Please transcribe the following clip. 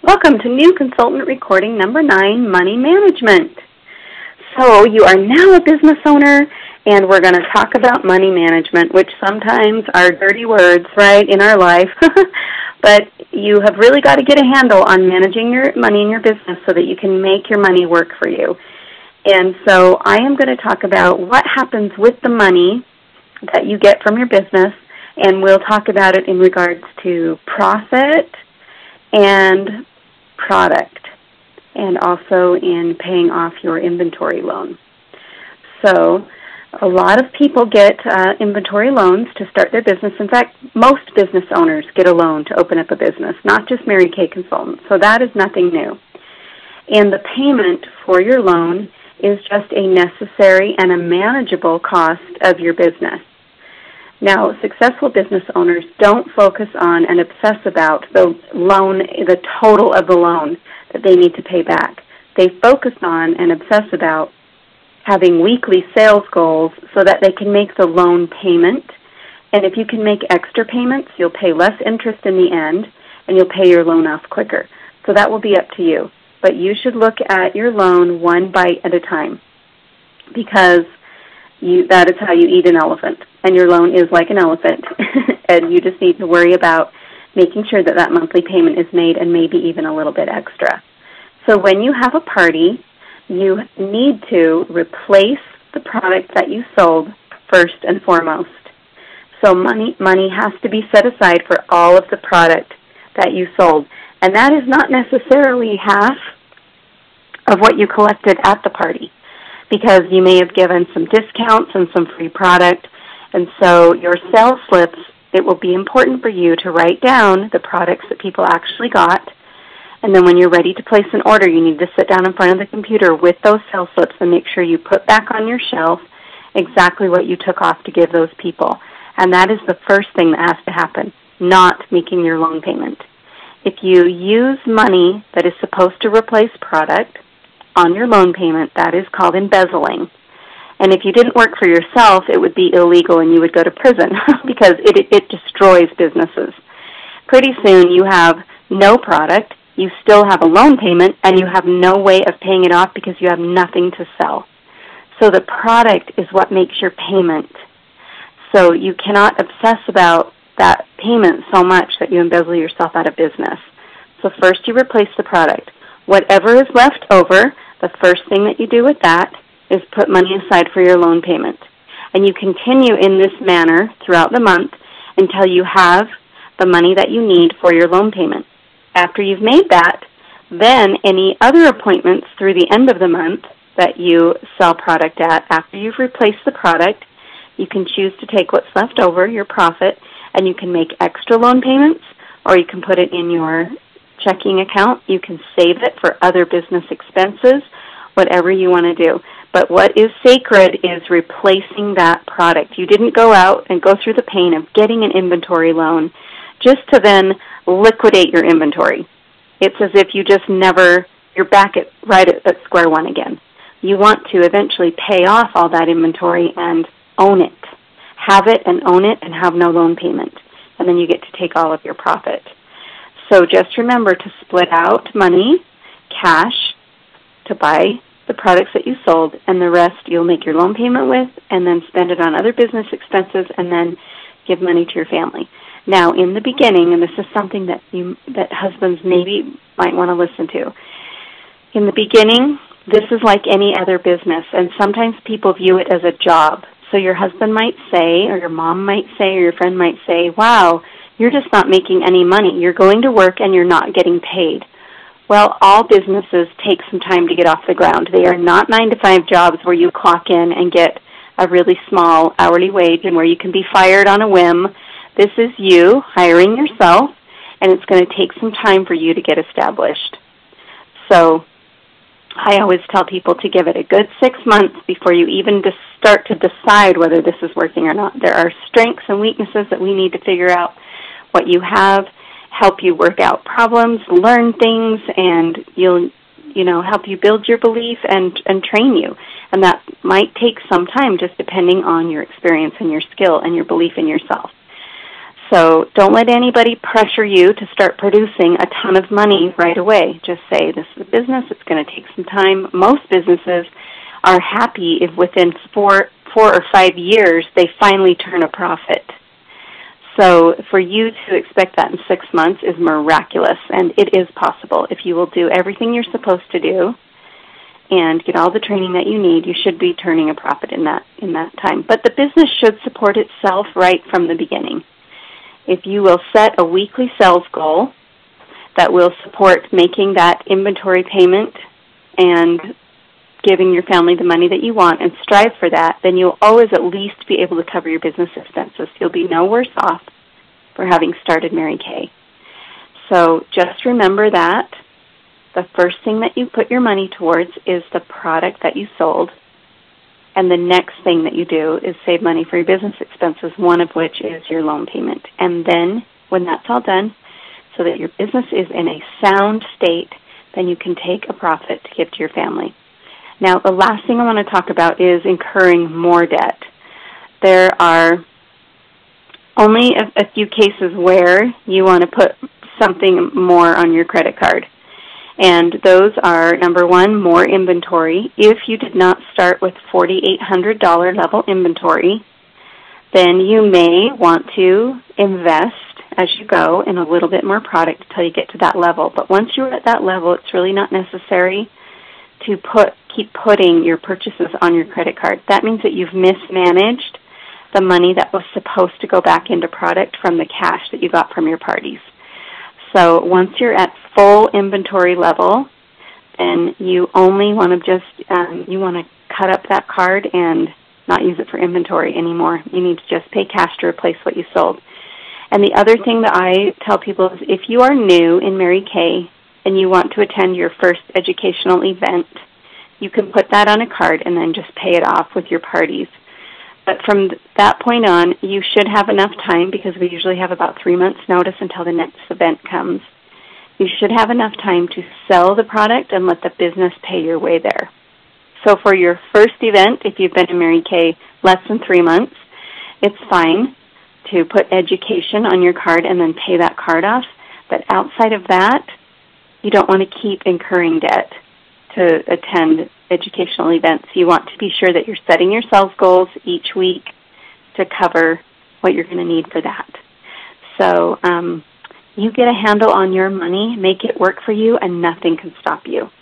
Welcome to New Consultant Recording number 9, Money Management. So you are now a business owner, and we're going to talk about money management, which sometimes are dirty words, right, in our life. But you have really got to get a handle on managing your money in your business so that you can make your money work for you. And so I am going to talk about what happens with the money that you get from your business, and we'll talk about it in regards to profit and product, and also in paying off your inventory loan. So a lot of people get inventory loans to start their business. In fact, most business owners get a loan to open up a business, not just Mary Kay Consultants. So that is nothing new. And the payment for your loan is just a necessary and a manageable cost of your business. Now, successful business owners don't focus on and obsess about the loan, the total of the loan that they need to pay back. They focus on and obsess about having weekly sales goals so that they can make the loan payment. And if you can make extra payments, you'll pay less interest in the end, and you'll pay your loan off quicker. So that will be up to you. But you should look at your loan one bite at a time, because that is how you eat an elephant. And your loan is like an elephant, and you just need to worry about making sure that that monthly payment is made and maybe even a little bit extra. So when you have a party, you need to replace the product that you sold first and foremost. So money has to be set aside for all of the product that you sold. And that is not necessarily half of what you collected at the party, because you may have given some discounts and some free product. And so your sales slips, it will be important for you to write down the products that people actually got. And then when you're ready to place an order, you need to sit down in front of the computer with those sales slips and make sure you put back on your shelf exactly what you took off to give those people. And that is the first thing that has to happen, not making your loan payment. If you use money that is supposed to replace product on your loan payment, that is called embezzling. And if you didn't work for yourself, it would be illegal and you would go to prison because it destroys businesses. Pretty soon you have no product, you still have a loan payment, and you have no way of paying it off because you have nothing to sell. So the product is what makes your payment. So you cannot obsess about that payment so much that you embezzle yourself out of business. So first you replace the product. Whatever is left over, the first thing that you do with that is put money aside for your loan payment. And you continue in this manner throughout the month until you have the money that you need for your loan payment. After you've made that, then any other appointments through the end of the month that you sell product at, after you've replaced the product, you can choose to take what's left over, your profit, and you can make extra loan payments, or you can put it in your checking account. You can save it for other business expenses, whatever you want to do. But what is sacred is replacing that product. You didn't go out and go through the pain of getting an inventory loan just to then liquidate your inventory. It's as if you just never, you're back right at square one again. You want to eventually pay off all that inventory and own it. Have it and own it and have no loan payment. And then you get to take all of your profit. So just remember to split out money, cash, to buy the products that you sold, and the rest you'll make your loan payment with, and then spend it on other business expenses, and then give money to your family. Now, in the beginning, and this is something that husbands maybe might want to listen to, in the beginning, this is like any other business, and sometimes people view it as a job. So your husband might say, or your mom might say, or your friend might say, wow, you're just not making any money. You're going to work and you're not getting paid. Well, all businesses take some time to get off the ground. They are not 9-to-5 jobs where you clock in and get a really small hourly wage and where you can be fired on a whim. This is you hiring yourself, and it's going to take some time for you to get established. So I always tell people to give it a good 6 months before you even start to decide whether this is working or not. There are strengths and weaknesses that we need to figure out what you have, help you work out problems, learn things, and you'll help you build your belief and train you. And that might take some time just depending on your experience and your skill and your belief in yourself. So don't let anybody pressure you to start producing a ton of money right away. Just say, this is a business, it's going to take some time. Most businesses are happy if within 4 or 5 years they finally turn a profit. So for you to expect that in 6 months is miraculous, and it is possible. If you will do everything you're supposed to do and get all the training that you need, you should be turning a profit in that time. But the business should support itself right from the beginning. If you will set a weekly sales goal that will support making that inventory payment and giving your family the money that you want and strive for that, then you'll always at least be able to cover your business expenses. You'll be no worse off for having started Mary Kay. So just remember that the first thing that you put your money towards is the product that you sold, and the next thing that you do is save money for your business expenses, one of which is your loan payment. And then when that's all done, so that your business is in a sound state, then you can take a profit to give to your family. Now, the last thing I want to talk about is incurring more debt. There are only a few cases where you want to put something more on your credit card. And those are, number one, more inventory. If you did not start with $4,800 level inventory, then you may want to invest as you go in a little bit more product until you get to that level. But once you're at that level, it's really not necessary to keep putting your purchases on your credit card. That means that you've mismanaged the money that was supposed to go back into product from the cash that you got from your parties. So once you're at full inventory level, then you only want to you want to cut up that card and not use it for inventory anymore. You need to just pay cash to replace what you sold. And the other thing that I tell people is if you are new in Mary Kay and you want to attend your first educational event, you can put that on a card and then just pay it off with your parties. But from that point on, you should have enough time, because we usually have about 3 months' notice until the next event comes. You should have enough time to sell the product and let the business pay your way there. So for your first event, if you've been in Mary Kay less than 3 months, it's fine to put education on your card and then pay that card off. But outside of that, you don't want to keep incurring debt to attend educational events. You want to be sure that you're setting your sales goals each week to cover what you're going to need for that. So you get a handle on your money, make it work for you, and nothing can stop you.